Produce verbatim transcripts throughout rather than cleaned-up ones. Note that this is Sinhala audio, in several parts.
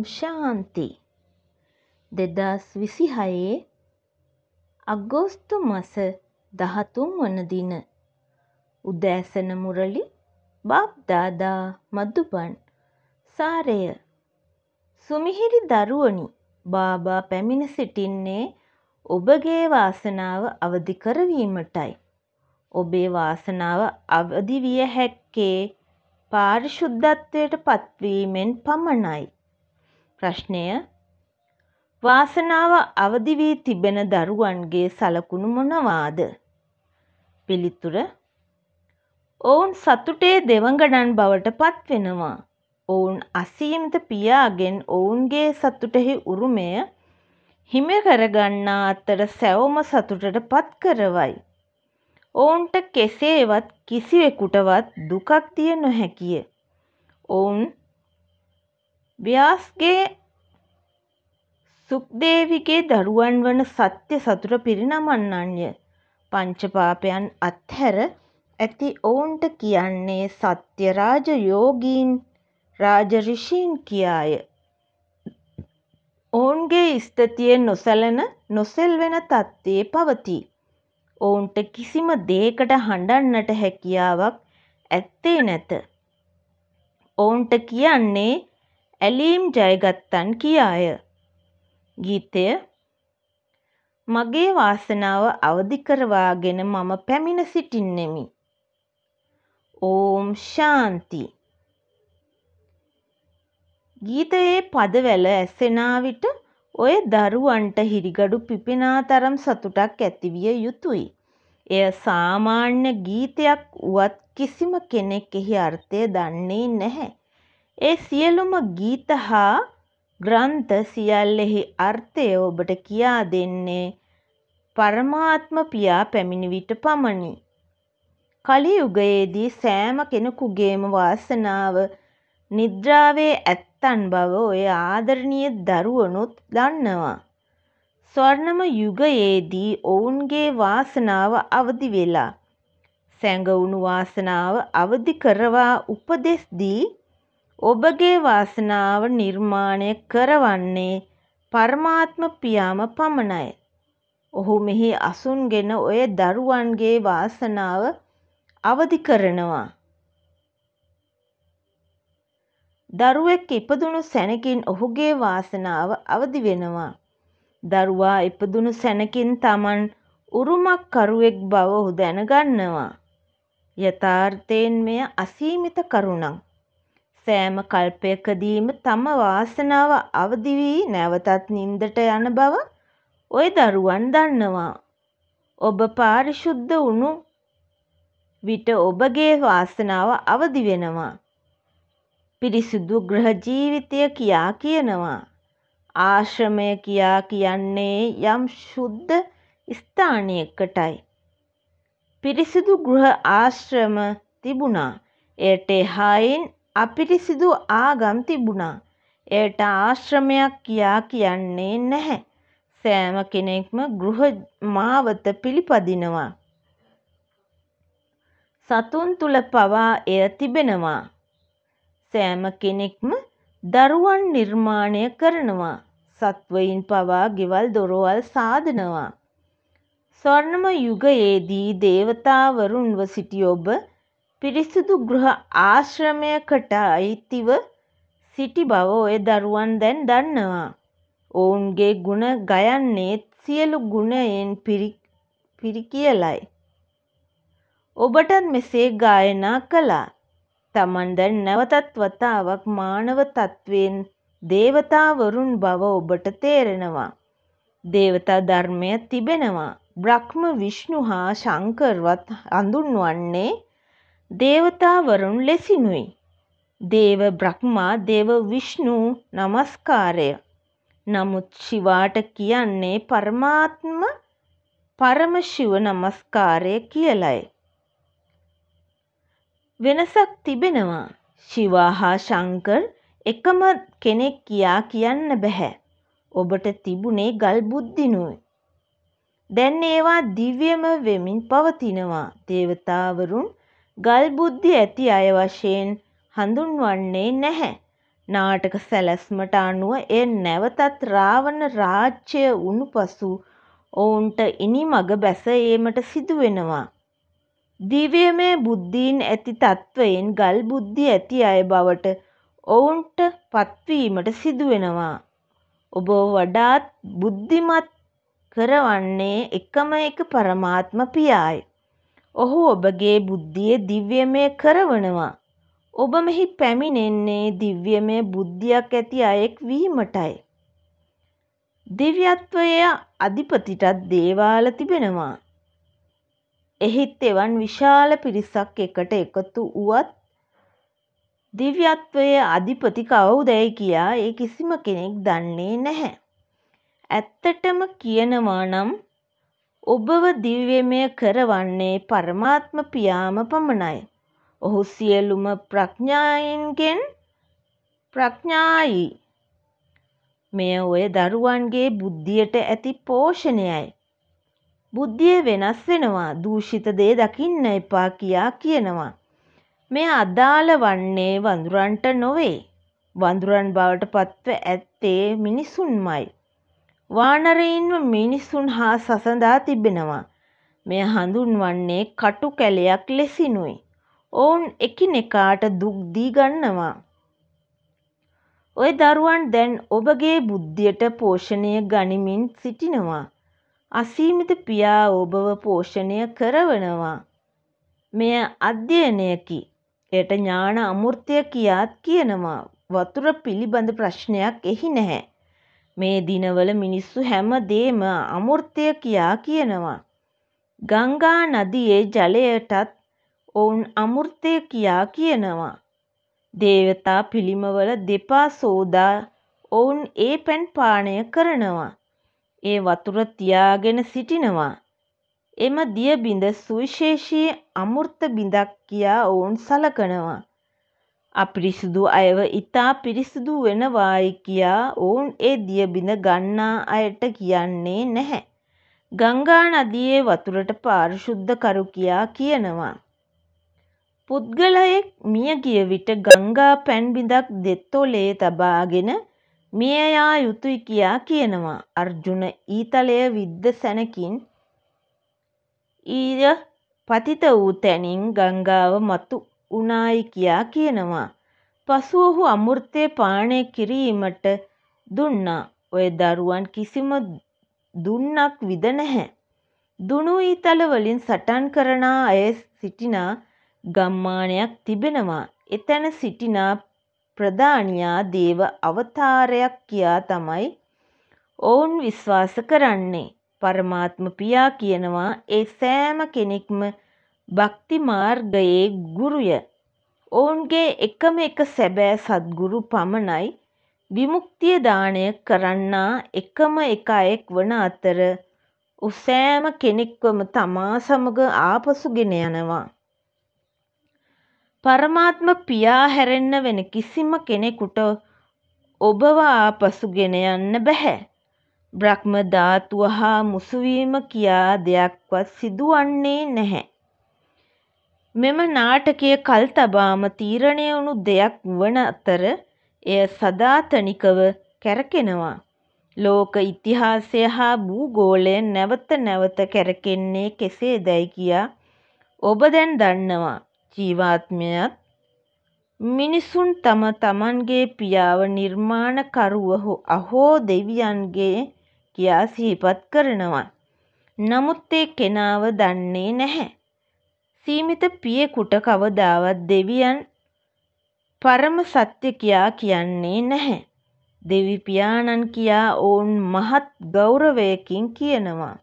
ශාන්ති දෙදස් විසිහයේ අගෝස්තු මස දහතුන් වන දින උදෑසන මුරලි බාප්දාදා මදුබන් සාරය සුමිහිරි දරුවනි බාබා පැමිණ සිටින්නේ ඔබගේ වාසනාව අවදි කරවීමටයි. ඔබේ වාසනාව අවදි විය හැක්කේ පාරිශුද්ධත්වයට පත්වීමෙන් පමණයි. ප්‍රශ්නය වාසනාව අවදි වී තිබෙන දරුවන්ගේ සලකුණු මොනවාද? පිළිතුර ඔවුන් සතුටේ දෙවඟනන් බවට පත්වෙනවා. ඔවුන් අසීමිත පියාගෙන් ඔවුන්ගේ සතුටෙහි උරුමය හිමි කරගන්නා අතර සැවොම සතුටට පත් කරවයි. ඔවුන්ට කෙසේවත් කිසිවෙකුටවත් දුකක් දිය නොහැකිය. ඔවුන් ව්‍යාස්ගේ සුක්දේවිගේ දරුවන් වන සත්‍ය සතුට පිරිනමන්නන්ය. පංචපාපයන් අත්හැර ඇති ඔවුන්ට කියන්නේ සත්‍ය රාජ යෝගීන් රාජ ඍෂීන් කියාය. ඔවුන්ගේ ස්ථතිය නොසැලෙන නොසෙල්වෙන තත්ත්වයේ පවතී. ඔවුන්ට කිසිම දේකට හඬන්නට හැකියාවක් ඇත්තේ නැත. ඔවුන්ට කියන්නේ ඇලීම් ජයගත්තන් කියාය. ගීතය මගේ වාසනාව අවදි කරවාගෙන මම පැමිණ සිටින්නෙමි. ඕම් ශාන්ති. ගීතයේ පදවැල ඇසෙනා විට ඔය දරුවන්ට හිරිගඩු පිපෙනා තරම් සතුටක් ඇතිවිය යුතුයි. එය සාමාන්‍ය ගීතයක් වුවත් කිසිම කෙනෙක් එහි අර්ථය දන්නේ නැහැ. ඒ සියලුම ගීත හා ග්‍රන්ථ සියල්ලෙහි අර්ථය ඔබට කියා දෙන්නේ පරමාත්ම පියා පැමිණි විට පමණි. කලි යුගයේදී සෑම කෙනෙකුගේම වාසනාව නිද්‍රාවේ ඇත්තන් බව ඔය ආදරණීය දරුවනුත් දන්නවා. ස්වර්ණම යුගයේදී ඔවුන්ගේ වාසනාව අවදි වෙලා සැඟවුණු වාසනාව අවදි කරවා උපදෙස් දී ඔබගේ වාසනාව නිර්මාණය කරවන්නේ පරමාත්ම පියාම පමණයි. ඔහු මෙහි අසුන්ගෙන ඔය දරුවන්ගේ වාසනාව අවදි කරනවා. දරුවෙක් ඉපදුණු සැනකින් ඔහුගේ වාසනාව අවදි වෙනවා. දරුවා ඉපදුණු සැනකින් තමන් උරුමකරුවෙක් බව ඔහු දැනගන්නවා. යථාර්ථයෙන් මෙය අසීමිත කරුණක්. සෑම කල්පයකදීම තම වාසනාව අවදි වී නැවතත් නින්දට යන බව ඔය දරුවන් දන්නවා. ඔබ පාරිශුද්ධ වුණු විට ඔබගේ වාසනාව අවදි වෙනවා. පිරිසිදු ගෘහ ජීවිතය කියා කියනවා. ආශ්‍රමය කියා කියන්නේ යම් ශුද්ධ ස්ථානයකටයි. පිරිසිදු ගෘහ ආශ්‍රම තිබුණා. එයට එහායින් අපිරිසිදු ආගම් තිබුණා. එයට ආශ්‍රමයක් කියා කියන්නේ නැහැ. සෑම කෙනෙක්ම ගෘහ මාවත පිළිපදිනවා. සතුන් තුල පවා එය තිබෙනවා. සෑම කෙනෙක්ම දරුවන් නිර්මාණය කරනවා. සත්වයින් පවා ගෙවල් දොරවල් සාදනවා. ස්වර්ණම යුගයේදී දේවතාවරුන්ව සිටි ඔබ පිරිසිදු ගෘහ ආශ්‍රමයකට අයිතිව සිටි බව ඔය දරුවන් දැන් දන්නවා. ඔවුන්ගේ ගුණ ගයන්නේත් සියලු ගුණයෙන් පිරි පිරි කියලයි. ඔබටත් මෙසේ ගායනා කළා. තමන් දැන් නැවතත් වතාවක් මානව තත්වයෙන් දේවතාවරුන් බව ඔබට තේරෙනවා. දේවතා ධර්මය තිබෙනවා. බ්‍රහ්ම විෂ්ණු හා ශංකර්වත් හඳුන්වන්නේ දේවතාවරුන් ලෙසිනුයි. දේව බ්‍රහ්මා දේව විෂ්ණු නමස්කාරය. නමුත් ශිවාට කියන්නේ පරමාත්ම පරම ශිව නමස්කාරය කියලයි. වෙනසක් තිබෙනවා. ශිවා හා ශංකර් එකම කෙනෙක් කියා කියන්න බැහැ. ඔබට තිබුණේ ගල් බුද්ධිනුයි. දැන් ඒවා දිව්‍යම වෙමින් පවතිනවා. දේවතාවරුන් ගල් බුද්ධි ඇති අය වශයෙන් හඳුන්වන්නේ නැහැ. නාටක සැලැස්මට අනුව එය නැවතත් රාවණ රාජ්‍යය වුණු පසු ඔවුන්ට ඉනිමඟ බැස ඒමට සිදුවෙනවා. දිව්‍යමය බුද්ධීන් ඇති තත්ත්වයෙන් ගල් බුද්ධි ඇති අය බවට ඔවුන්ට පත්වීමට සිදුවෙනවා. ඔබ වඩාත් බුද්ධිමත් කරවන්නේ එකම එක පරමාත්ම පියායි. ඔහු ඔබගේ බුද්ධිය දිව්‍යමය කරවනවා. ඔබ මෙහි පැමිණෙන්නේ දිව්‍යමය බුද්ධියක් ඇති අයෙක් වීමටයි. දිව්‍යත්වයේ අධිපතිටත් දේවාල තිබෙනවා. එහිත් එවන් විශාල පිරිසක් එකට එකතු වුවත් දිව්‍යත්වයේ අධිපති කවුදැයි කියා ඒ කිසිම කෙනෙක් දන්නේ නැහැ. ඇත්තටම කියනවා නම් ඔබව දිව්‍යමය කරවන්නේ පරමාත්ම පියාම පමණයි. ඔහු සියලුම ප්‍රඥායින්ගෙන් ප්‍රඥායි. මෙය ඔය දරුවන්ගේ බුද්ධියට ඇති පෝෂණයයි. බුද්ධිය වෙනස් වෙනවා, දූෂිත දේ දකින්න එපා කියා කියනවා. මෙය අදාළ වන්නේ වඳුරන්ට නොවේ. වඳුරන් බවට පත්ව ඇත්තේ මිනිසුන්මයි. වානරයින්ව මිනිසුන් හා සසඳා තිබෙනවා. මෙය හඳුන්වන්නේ කටු කැලයක් ලෙසිනුයි. ඔවුන් එකිනෙකාට දුක් දී ගන්නවා. ඔය දරුවන් දැන් ඔබගේ බුද්ධියට පෝෂණය ගනිමින් සිටිනවා. අසීමිත පියා ඔබව පෝෂණය කරවනවා. මෙය අධ්‍යයනයකි. එයට ඥාන අමෘතය කියාත් කියනවා. වතුර පිළිබඳ ප්‍රශ්නයක් එහි නැහැ. මේ දිනවල මිනිස්සු හැම දේම අමෘතය කියා කියනවා. ගංගා නදියේ ජලයටත් ඔවුන් අමෘතය කියා කියනවා. දේවතා පිළිමවල දෙපා සෝදා ඔවුන් ඒ පැන් පානය කරනවා. ඒ වතුර තියාගෙන සිටිනවා. එම දිය බිඳ සුවිශේෂී අමෘත බිඳක් කියා ඔවුන් සලකනවා. අපිරිසිදු අයව ඉතා පිරිසිදු වෙනවායි කියා ඔවුන් ඒ දිය බිඳ ගන්නා අයට කියන්නේ නැහැ. ගංගා නදියේ වතුරට පාරිශුද්ධ කරු කියා කියනවා. පුද්ගලයෙක් මිය ගිය විට ගංගා පැන් බිඳක් දෙතොලේ තබාගෙන මිය යා යුතුයි කියා කියනවා. අර්ජුන ඊතලය විද්ද සැනකින් ඊය පතිත වූ තැනින් ගංගාව මතු වුණායි කියා කියනවා. පසු ඔහු අමෘතය පානය කිරීමට දුන්නා. ඔය දරුවන් කිසිම දුන්නක් විද නැහැ. දුනු ඊතල වලින් සටන් කරනා අය සිටිනා ගම්මානයක් තිබෙනවා. එතැන සිටිනා ප්‍රධානියා දේව අවතාරයක් කියා තමයි ඔවුන් විශ්වාස කරන්නේ. පරමාත්ම පියා කියනවා ඒ සෑම කෙනෙක්ම භක්ති මාර්ගයේ ගුරුය. ඔවුන්ගේ එකම එක සැබෑ සද්ගුරු පමණයි විමුක්තිය දානය කරන්නා එකම එක අයෙක් වන අතර ඔහු සෑම කෙනෙක්වම තමා සමග ආපසු ගෙන යනවා. පරමාත්ම පියා හැරෙන්න වෙන කිසිම කෙනෙකුට ඔබව ආපසු ගෙන යන්න බැහැ. බ්‍රහ්ම ධාතුව හා මුසුවීම කියා දෙයක්වත් සිදුවන්නේ නැහැ. මෙම නාටකය කල් තබාම තීරණය වුණු දෙයක් වන අතර එය සදාතනිකව කැරකෙනවා. ලෝක ඉතිහාසය හා භූගෝලය නැවත නැවත කැරකෙන්නේ කෙසේදැයි කියා ඔබ දැන් දන්නවා. ජීවාත්මයත් මිනිසුන් තම තමන්ගේ පියාව නිර්මාණකරුව අහෝ දෙවියන්ගේ කියා සිහිපත් කරනවා. නමුත් ඒ කෙනාව දන්නේ නැහැ. සීමිත පියෙකුට කවදාවත් දෙවියන් පරම සත්‍ය කියා කියන්නේ නැහැ. දෙවි පියාණන් කියා ඔවුන් මහත් ගෞරවයකින් කියනවා.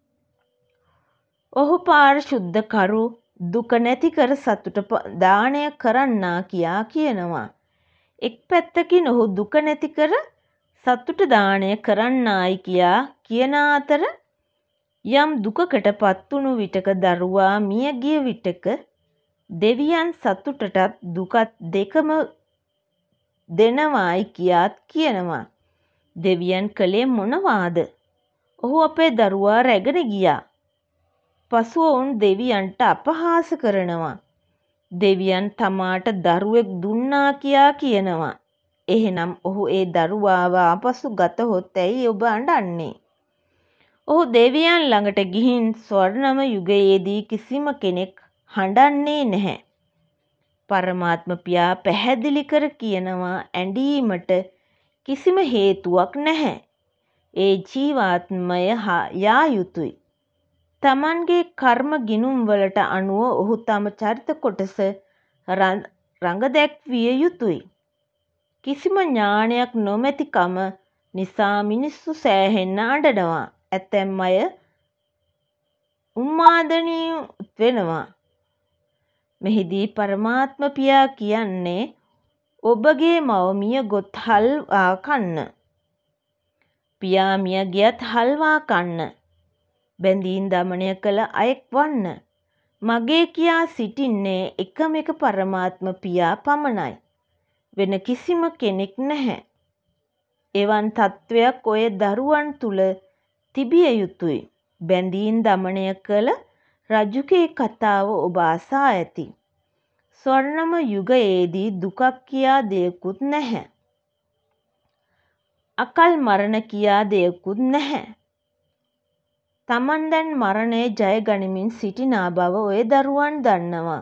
ඔහු පාරිශුද්ධ කරු දුක නැති කර සතුට දානය කරන්නා කියා කියනවා. එක් පැත්තකින් ඔහු දුක නැති කර සතුට දානය කරන්නායි කියා කියන අතර යම් දුකකට පත්වුණු විටක දරුවා මිය ගිය විටක දෙවියන් සතුටටත් දුකත් දෙකම දෙනවායි කියාත් කියනවා. දෙවියන් කළේ මොනවාද? ඔහු අපේ දරුවා රැගෙන ගියා. පසුව ඔවුන් දෙවියන්ට අපහාස කරනවා. දෙවියන් තමාට දරුවෙක් දුන්නා කියා කියනවා. එහෙනම් ඔහු ඒ දරුවාව ආපසු ගතහොත් ඇයි ඔබ අඬන්නේ? ඔහු දෙවියන් ළඟට ගිහින් ස්වර්ණම යුගයේදී කිසිම කෙනෙක් හඬන්නේ නැහැ. පරමාත්ම පියා පැහැදිලි කර කියනවා ඇඬීමට කිසිම හේතුවක් නැහැ. ඒ ජීවාත්මය යා යුතුයි. තමන්ගේ කර්ම ගිණුම් වලට අනුව ඔහු තම චරිත කොටස රඟ දැක්විය යුතුයි. කිසිම ඥානයක් නොමැතිකම නිසා මිනිස්සු සෑහෙන්න අඬනවා. ඇතැම් අය උන්මාදනීයත් වෙනවා. මෙහිදී පරමාත්ම පියා කියන්නේ ඔබගේ මව මිය ගොත් හල්වා කන්න. පියා මිය ගියත් හල්වා කන්න. බැඳීම් දමනය කළ අයෙක් වන්න. මගේ කියා සිටින්නේ එකම එක පරමාත්ම පියා පමණයි. වෙන කිසිම කෙනෙක් නැහැ. එවන් තත්වයක් ඔය දරුවන් තුල තිබිය යුතුයි. බැඳීම් දමනය කළ රජුගේ කතාව ඔබ අසා ඇති. ස්වර්ණම යුගයේදී දුකක් කියා දෙයක්වත් නැහැ. අකල් මරණ කියා දෙයක්වත් නැහැ. තමන් දැන් මරණය ජය ගනිමින් සිටිනා බව ඔය දරුවන් දන්නවා.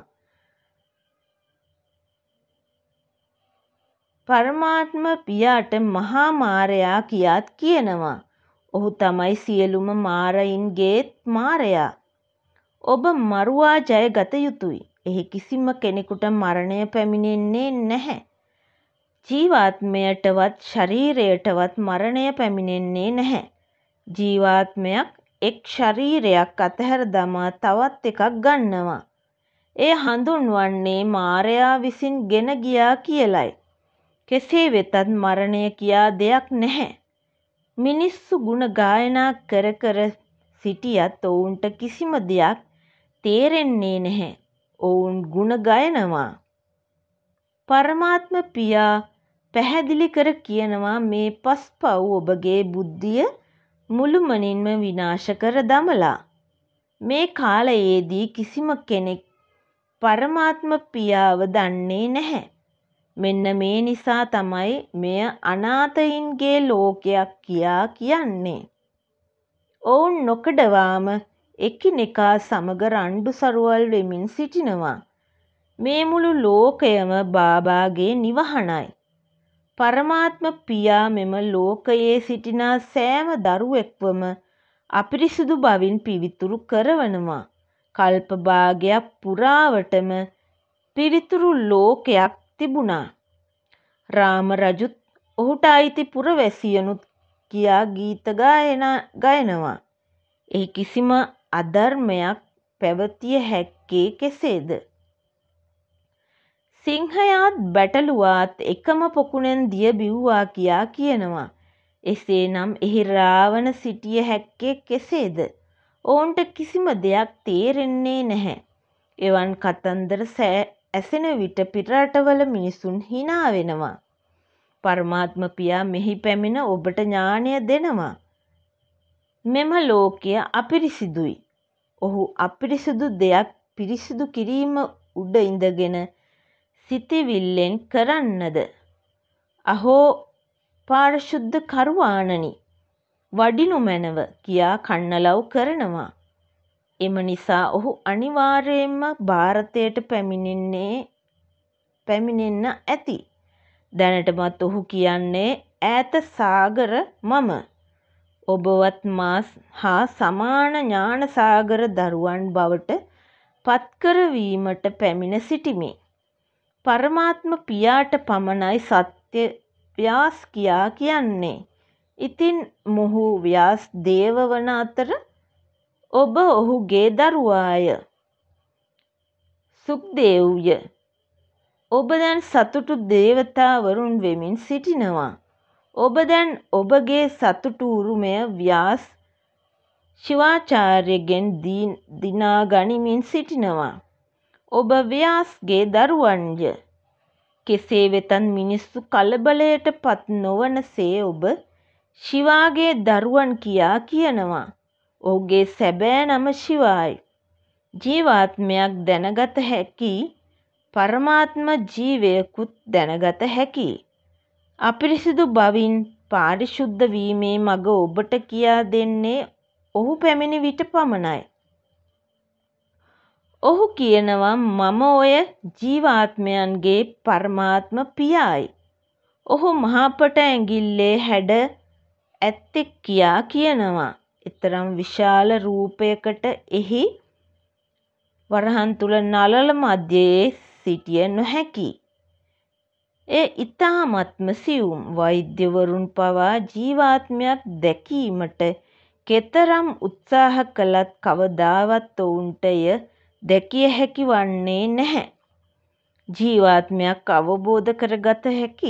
පරමාත්ම පියාට මහා මාරයා කියාත් කියනවා. ඔහු තමයි සියලුම මාරයින්ගේත් මාරයා. ඔබ මරුවා ජය ගත යුතුයි. එහි කිසිම කෙනෙකුට මරණය පැමිණෙන්නේ නැහැ. ජීවාත්මයටවත් ශරීරයටවත් මරණය පැමිණෙන්නේ නැහැ. ජීවාත්මයක් එක් ශරීරයක් අතහැර දමා තවත් එකක් ගන්නවා. එය හඳුන්වන්නේ මාරයා විසින් ගෙන ගියා කියලයි. කෙසේ වෙතත් මරණය කියා දෙයක් නැහැ. මිනිස්සු ගුණ ගායනා කර කර සිටියත් ඔවුන්ට කිසිම දෙයක් තේරෙන්නේ නැහැ. ඔවුන් ගුණ ගයනවා. පරමාත්ම පියා පැහැදිලි කර කියනවා මේ පස්පව් ඔබගේ බුද්ධිය මුළුමනින්ම විනාශ කර දමලා. මේ කාලයේදී කිසිම කෙනෙක් පරමාත්ම පියාව දන්නේ නැහැ. මෙන්න මේ නිසා තමයි මෙය අනාථයින්ගේ ලෝකයක් කියා කියන්නේ. ඔවුන් නොකඩවාම එකිනෙකා සමග රණ්ඩු සරුවල් වෙමින් සිටිනවා. මේ මුළු ලෝකයම බාබාගේ නිවහනයි. පරමාත්ම පියා මෙම ලෝකයේ සිටිනා සෑම දරුවෙක්වම අපිරිසිදු බවින් පිවිතුරු කරවනවා. කල්ප භාගයක් පුරාවටම පිවිතුරු ලෝකයක් තිබුණා. රාම රජුත් ඔහුට අයිති පුරවැසියනුත් කියා ගීත ගයනවා. එහි කිසිම අධර්මයක් පැවතිය හැක්කේ කෙසේද? සිංහයාත් බැටළුවාත් එකම පොකුණෙන් දිය බිව්වා කියා කියනවා. එසේනම් එහි රාවණ සිටිය හැක්කේ කෙසේද? ඔවුන්ට කිසිම දෙයක් තේරෙන්නේ නැහැ. එවන් කතන්දර ඇසෙන විට පිටරටවල මිනිසුන් hina වෙනවා. පරමාත්ම පියා මෙහි පැමිණ ඔබට ඥානය දෙනවා. මෙම ලෝකය අපිරිසිදුයි. ඔහු අපිරිසිදු දෙයක් පිරිසිදු කිරීම උඩ ඉඳගෙන සිතවිල්ලෙන් කරන්නද? අහෝ පාරිශුද්ධ කරුවාණනි, වඩිනු මැනව කියා කන්නලව් කරනවා. එම නිසා ඔහු අනිවාර්යයෙන්ම ಭಾರತයට පැමිණෙන්නේ පැමිණෙන්න ඇති. දැනටමත් ඔහු කියන්නේ ඈත සාගර මම ඔබවත් මා හා සමාන ඥාන සාගර දරුවන් බවට පත්කරවීමට පැමිණ සිටිමි. පරමාත්ම පියාට පමණයි සත්‍ය ව්‍යාස් කියා කියන්නේ. ඉතින් මොහු ව්‍යාස් දේව වන අතර ඔබ ඔහුගේ දරුවාය. සුක්දේව්ය, ඔබ දැන් සතුටු දේවතාවරුන් වෙමින් සිටිනවා. ඔබ දැන් ඔබගේ සතුටු උරුමය ව්‍යාස් ශිවාචාර්යගෙන් දිනා ගනිමින් සිටිනවා. ඔබ ව්‍යාස්ගේ දරුවන්ය. කෙසේ වෙතත් මිනිස්සු කලබලයට පත් නොවනසේ ඔබ ශිවාගේ දරුවන් කියා කියනවා. ඔහුගේ සැබෑ නම ශිවායි. ජීවාත්මයක් දැනගත හැකි පරමාත්ම ජීවයකුත් දැනගත හැකි. අපිරිසිදු බවින් පාරිශුද්ධ වීමේ මඟ ඔබට කියා දෙන්නේ ඔහු පැමිණි විට පමණයි. ඔහු කියනවා මම ඔය ජීවාත්මයන්ගේ පරමාත්ම පියායි. ඔහු මහපට ඇඟිල්ලේ හැඩ ඇත්තෙක් කියා කියනවා. එතරම් විශාල රූපයකට එහි වරහන් තුල නළල මධ්‍යයේ සිටිය නොහැකි. එය ඉතාමත්ම සියුම්. වෛද්‍යවරුන් පවා ජීවාත්මයක් දැකීමට කෙතරම් උත්සාහ කළත් කවදාවත් ඔවුන්ට එය දැකිය හැකි වන්නේ නැහැ. ජීවාත්මයක් අවබෝධ කරගත හැකි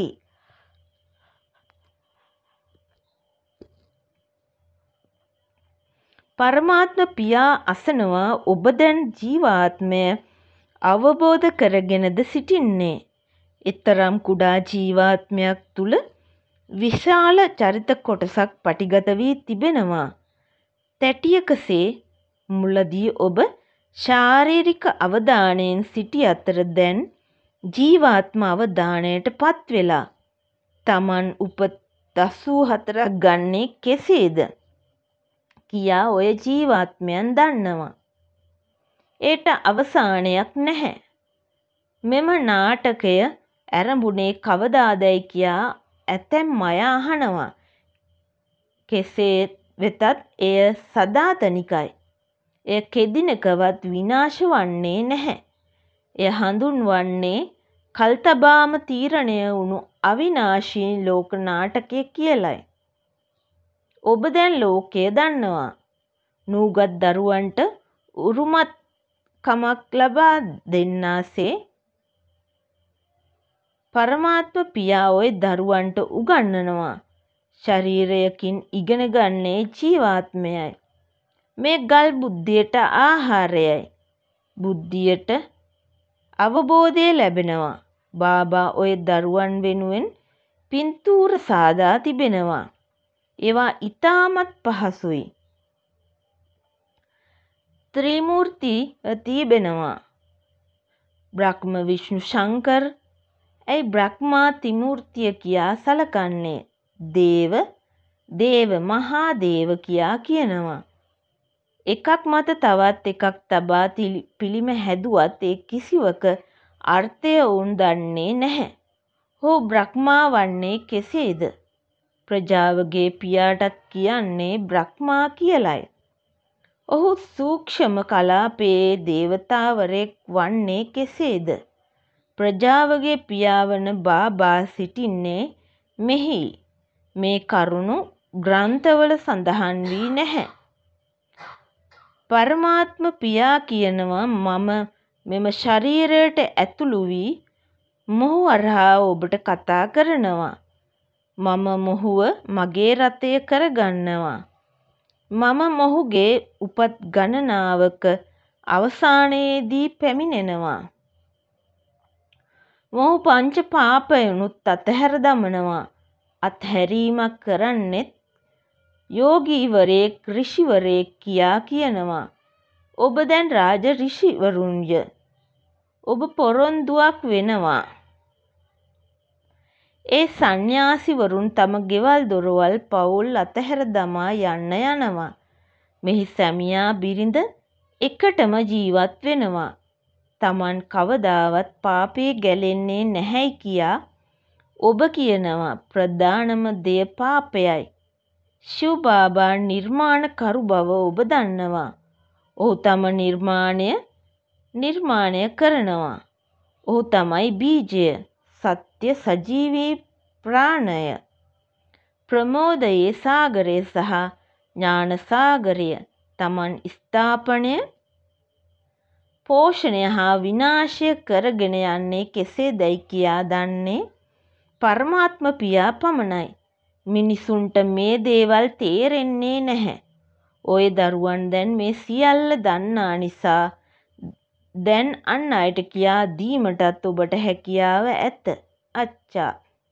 පරමාත්ම පියා අසනවා ඔබ දැන් ජීවාත්මය අවබෝධ කරගෙනද සිටින්නේ? එතරම් කුඩා ජීවාත්මයක් තුල විශාල චරිත කොටසක් පටිගත වී තිබෙනවා. තැටියකසේ මුලදී ඔබ ශාරීරික අවධානයෙන් සිටි අතර දැන් ජීවාත්ම අවධානයට පත් වෙලා තමන් උපත අසූ හතරක් ගන්නේ කෙසේද කියා ඔය ජීවාත්මයන් දන්නවා. ඒට අවසානයක් නැහැ. මෙම නාටකය ඇරඹුණේ කවදාදැයි කියා ඇතැම් අය අහනවා. කෙසේ වෙතත් එය සදාතනිකයි. එය කෙදිනකවත් විනාශ වන්නේ නැහැ. එය හඳුන්වන්නේ කල්තබාම තීරණය වුණු අවිනාශී ලෝක නාටකය කියලයි. ඔබ දැන් ලෝකය දන්නවා. නූගත් දරුවන්ට උරුමකමක් ලබා දෙන්නාසේ පරමාත්ම පියා ඔය දරුවන්ට උගන්වනවා. ශරීරයකින් ඉගෙන ගන්නේ ජීවාත්මයයි. මේ ගල් බුද්ධියට ආහාරයයි. බුද්ධියට අවබෝධය ලැබෙනවා. බාබා ඔය දරුවන් වෙනුවෙන් පින්තූර සාදා තිබෙනවා. ඒවා ඉතාමත් පහසුයි. ත්‍රිමූර්ති තිබෙනවා. බ්‍රහ්ම විෂ්ණු ශංකර් ඇයි බ්‍රහ්මා ත්‍රිමූර්තිය කියා සලකන්නේ? දේව දේව මහා දේව කියා කියනවා. එකක් මත තවත් එකක් තබා පිළිම හැදුවත් ඒ කිසිවක අර්ථය ඔවුන් දන්නේ නැහැ. හෝ බ්‍රහ්මා වන්නේ කෙසේද? ප්‍රජාවගේ පියාටත් කියන්නේ බ්‍රහ්මා කියලයි. ඔහු සූක්ෂම කලාපයේ දේවතාවරයෙක් වන්නේ කෙසේද? ප්‍රජාවගේ පියාවන බාබා සිටින්නේ මෙහි. මේ කරුණු ග්‍රන්ථවල සඳහන් වී නැහැ. පරමාත්ම පියා කියනවා මම මෙම ශරීරයට ඇතුළු වී මොහු හරහා ඔබට කතා කරනවා. මම මොහුව මගේ රථය කරගන්නවා. මම මොහුගේ උපත් ගණනාවක අවසානයේදී පැමිණෙනවා. මොහු පංච පාපයනුත් අතහැර දමනවා. අත්හැරීමක් කරන්නෙත් යෝගීවරයෙක් ඍෂිවරයෙක් කියා කියනවා. ඔබ දැන් රාජ ඍෂිවරුන්ය. ඔබ පොරොන්දුවක් වෙනවා. ඒ සන්න්‍යාසිවරුන් තම ගෙවල් දොරවල් පවුල් අතහැර දමා යන්න යනවා. මෙහි සැමියා බිරිඳ එකටම ජීවත් වෙනවා. තමන් කවදාවත් පාපයේ ගැලෙන්නේ නැහැයි කියා ඔබ කියනවා. ප්‍රධානම දෙය පාපයයි. ශිව් බාබා නිර්මාණකරු බව ඔබ දන්නවා. ඔහු තම නිර්මාණය නිර්මාණය කරනවා. ඔහු තමයි බීජය, සත්‍ය සජීවී ප්‍රාණය, ප්‍රමෝදයේ සාගරය සහ ඥාන සාගරය. තමන් ස්ථාපනය, පෝෂණය හා විනාශය කරගෙන යන්නේ කෙසේදැයි කියා දන්නේ පරමාත්ම පියා පමණයි. මිනිසුන්ට මේ දේවල් තේරෙන්නේ නැහැ. ඔය දරුවන් දැන් මේ සියල්ල දන්නා නිසා දැන් අන් අයට කියා දීමටත් ඔබට හැකියාව ඇත. අච්චා.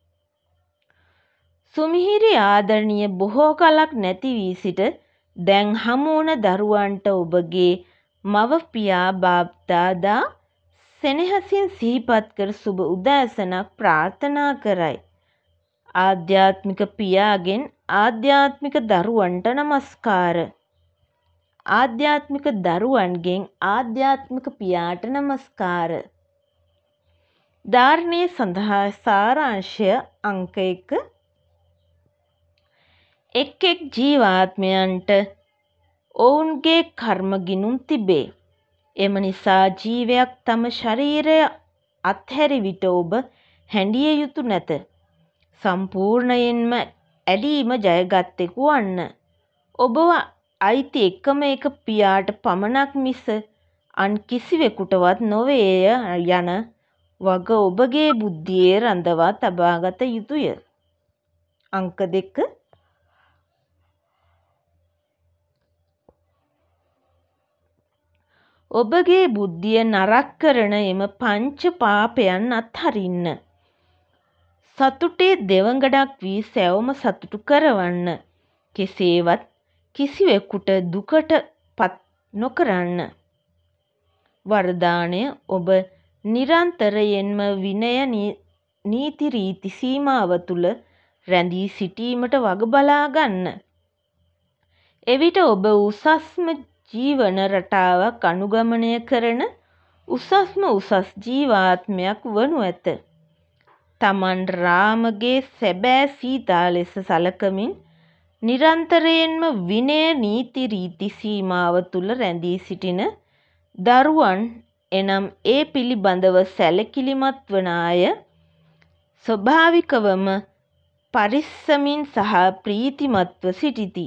සුමිහිරි ආදරණීය බොහෝ කලක් නැති වී සිට දැන් හමුවන දරුවන්ට ඔබගේ මව පියා බාප්දාදා සෙනෙහසින් සිහිපත් කර සුබ උදෑසනක් ප්‍රාර්ථනා කරයි. ආධ්‍යාත්මික පියාගෙන් ආධ්‍යාත්මික දරුවන්ට නමස්කාර. ආධ්‍යාත්මික දරුවන්ගෙන් ආධ්‍යාත්මික පියාට නමස්කාර. ධාරණය සඳහා සාරාංශය අංක එක. එක් එක් ජීවාත්මයන්ට ඔවුන්ගේ කර්ම ගිණුම් තිබේ. එම නිසා ජීවයක් තම ශරීරය අත්හැරි විට ඔබ හැඬිය යුතු නැත. සම්පූර්ණයෙන්ම ඇලීම ජයගත්තෙකු වන්න. ඔබව අයිති එකම එක පියාට පමණක් මිස අන් කිසිවෙකුටවත් නොවේය යන වග ඔබගේ බුද්ධියේ රඳවා තබාගත යුතුය. අංක දෙක. ඔබගේ බුද්ධිය නරක් කරන එම පංච පාපයන් අත්හරින්න. සතුටේ දෙවඟඩක් වී සැවොම සතුටු කරවන්න. කෙසේවත් කිසිවෙකුට දුකට පත් නොකරන්න. වරදානය ඔබ නිරන්තරයෙන්ම විනය නීති රීති සීමාව තුළ රැඳී සිටීමට වග බලා ගන්න. එවිට ඔබ උසස්ම ජීවන රටාවක් අනුගමනය කරන උසස්ම උසස් ජීවාත්මයක් වනු ඇත. තමන් රාමගේ සැබෑ සීතා ලෙස සලකමින් නිරන්තරයෙන්ම විනය නීති රීති සීමාව තුළ රැඳී සිටින දරුවන් එනම් ඒ පිළිබඳව සැලකිලිමත් වන අය ස්වභාවිකවම පරිස්සමින් සහ ප්‍රීතිමත්ව සිටිති.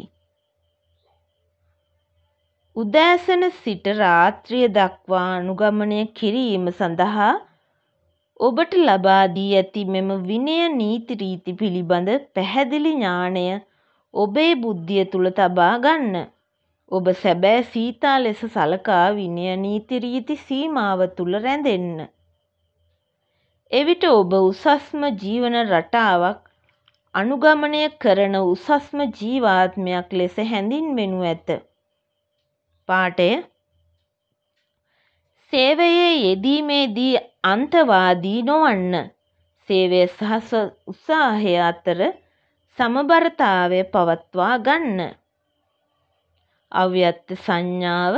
උදෑසන සිට රාත්‍රිය දක්වා අනුගමනය කිරීම සඳහා ඔබට ලබා දී ඇති මෙම විනය නීති රීති පිළිබඳ පැහැදිලි ඥානය ඔබේ බුද්ධිය තුළ තබා ගන්න. ඔබ සැබෑ සීතා ලෙස සලකා විනය නීති රීති සීමාව තුළ රැඳෙන්න. එවිට ඔබ උසස්ම ජීවන රටාවක් අනුගමනය කරන උසස්ම ජීවාත්මයක් ලෙස හැඳින්වෙනු ඇත. පාඨය. සේවයේ යෙදීමේදී අන්තවාදී නොවන්න. සේවය සහ උත්සාහය අතර සමබරතාවය පවත්වා ගන්න. අව්‍යක්ත සංඥාව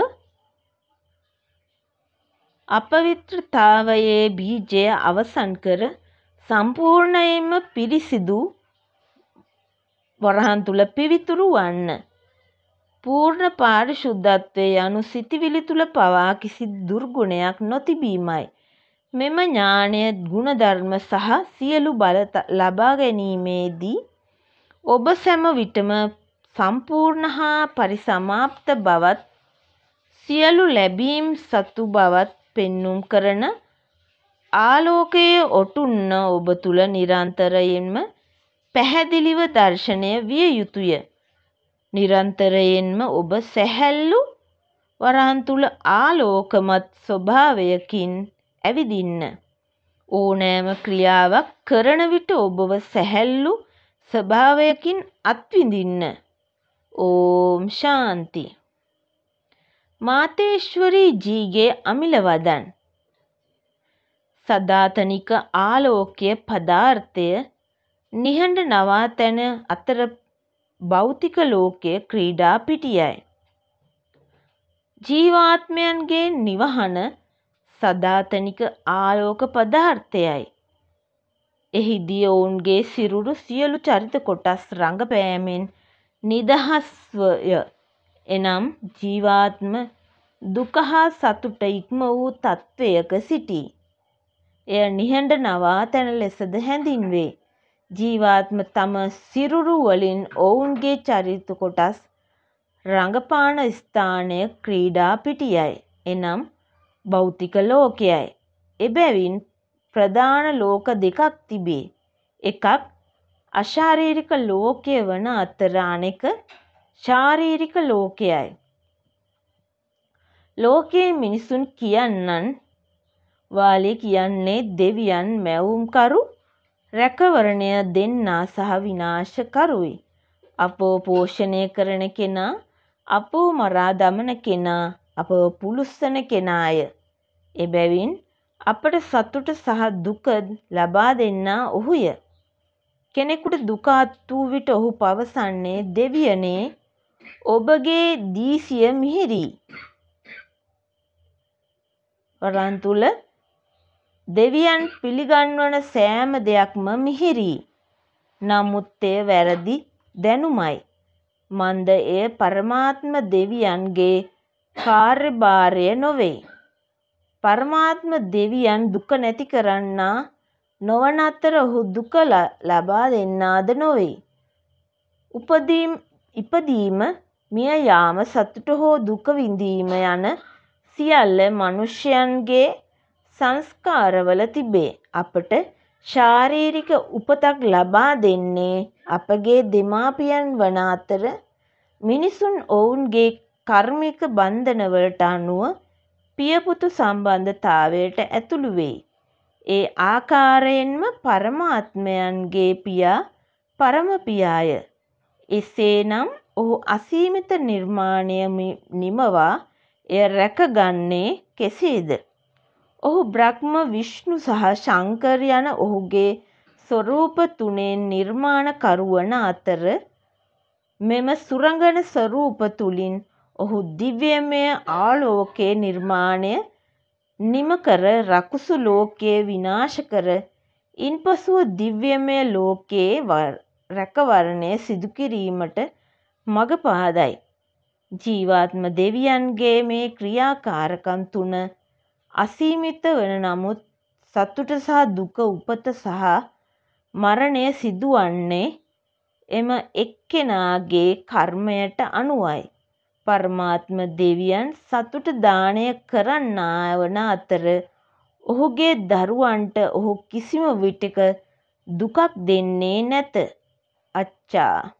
අපවිත්‍රතාවයේ බීජය අවසන් කර සම්පූර්ණයෙන්ම පිරිසිදු වරහන් තුල පිවිතුරු වන්න. පූර්ණ පාරිශුද්ධත්වය යනු සිතිවිලි තුල පවා කිසි දුර්ගුණයක් නොතිබීමයි. මෙම ඥානය ගුණධර්ම සහ සියලු බල ලබා ගැනීමේදී ඔබ සැම විටම සම්පූර්ණ හා පරිසමාප්ත බවත් සියලු ලැබීම් සතු බවත් පෙන්නුම් කරන ආලෝකයේ ඔටුන්න ඔබ තුල නිරන්තරයෙන්ම පැහැදිලිව දර්ශනය විය යුතුය. නිරන්තරයෙන්ම ඔබ සැහැල්ලු වරහන් තුල ආලෝකමත් ස්වභාවයකින් ඇවිදින්න. ඕනෑම ක්‍රියාවක් කරන විට ඔබව සැහැල්ලු ස්වභාවයකින් අත්විඳින්න. ඕම් ශාන්ති. මාතේශ්වරී ජීගේ අමිල වදන්. සදාතනික ආලෝකය පදාර්ථය නිහඬ නවාතැන අතර භෞතික ලෝකය ක්‍රීඩා පිටියයි. ජීවාත්මයන්ගේ නිවහන සදාතනික ආලෝක පදාර්ථයයි. එහිදී ඔවුන්ගේ සිරුරු සියලු චරිත කොටස් රඟපෑමෙන් නිදහස්වය. එනම් ජීවාත්ම දුක හා සතුට ඉක්ම වූ තත්වයක සිටී. එය නිහඬ නවාතැන ලෙසද හැඳින්වේ. ජීවාත්ම තම සිරුරු වලින් ඔවුන්ගේ චරිත කොටස් රඟපාන ස්ථානය ක්‍රීඩා පිටියයි. එනම් භෞතික ලෝකයයි. එබැවින් ප්‍රධාන ලෝක දෙකක් තිබේ. එකක් අශාරීරික ලෝකය වන අතර අනෙක ශාරීරික ලෝකයයි. ලෝකයේ මිනිසුන් කියන්නන් වාලේ කියන්නේ දෙවියන් මැවුම්කරු රැකවරණය දෙන්නා සහ විනාශකරුයි. අපව පෝෂණය කරන කෙනා අපව මරා දමන කෙනා අපව පුළුස්සන කෙනාය. එබැවින් අපට සතුට සහ දුක ලබා දෙන්නා ඔහුය. කෙනෙකුට දුක අත් වූ විට ඔහු පවසන්නේ දෙවියනේ ඔබගේ දීසිය මිහිරි. වරන් තුල දෙවියන් පිළිගන්වන සෑම දෙයක්ම මිහිරි. නමුත් එය වැරදි දැනුමයි. මන්ද එය පරමාත්ම දෙවියන්ගේ කාර්යභාරය නොවේ. පරමාත්ම දෙවියන් දුක නැති කරන්නා නොවන අතර ඔහු දුක ලබා දෙන්නාද නොවේ. උපදීම් ඉපදීම මිය යාම සතුට හෝ දුක විඳීම යන සියල්ල මනුෂ්‍යයන්ගේ සංස්කාරවල තිබේ. අපට ශාරීරික උපතක් ලබා දෙන්නේ අපගේ දෙමාපියන් වන අතර මිනිසුන් ඔවුන්ගේ කර්මික බන්ධනවලට අනුව පියපුතු සම්බන්ධතාවයට ඇතුළු වෙයි. ඒ ආකාරයෙන්ම පරමාත්මයන්ගේ පියා පරම පියාය. එසේනම් ඔහු අසීමිත නිර්මාණය නිමවා එය රැකගන්නේ කෙසේද? ඔහු බ්‍රහ්ම, විෂ්ණු සහ ශංකර යන ඔහුගේ ස්වරූප තුනෙන් නිර්මාණකරුවන අතර මෙම සුරංගන ස්වරූප තුලින් ඔහු දිව්‍යමය ආලෝකයේ නිර්මාණය නිම කර රකුසු ලෝකයේ විනාශ කර ඉන්පසුව දිව්‍යමය ලෝකයේ රැකවරණය සිදු කිරීමට මඟ පාදයි. ජීවාත්ම දෙවියන්ගේ මේ ක්‍රියාකාරකම් තුන අසීමිත වන නමුත් සතුට සහ දුක, උපත සහ මරණය සිදුවන්නේ එම එක්කෙනාගේ කර්මයට අනුවයි. පරමාත්ම දෙවියන් සතුට දානය කරන්නා වන අතර ඔහුගේ දරුවන්ට ඔහු කිසිම විටෙක දුකක් දෙන්නේ නැත. අච්චා